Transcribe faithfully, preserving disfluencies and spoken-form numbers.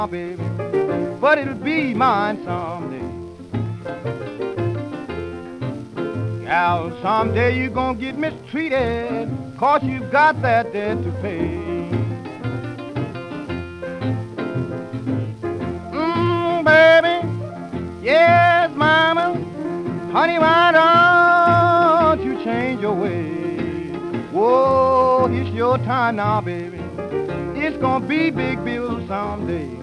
baby, but it'll be mine someday. Gal, someday you're gonna get mistreated, cause you've got that debt to pay. Mmm, baby, yes, mama, honey, why don't you change your ways? Whoa, it's your time now, baby. It's gonna be big bills someday.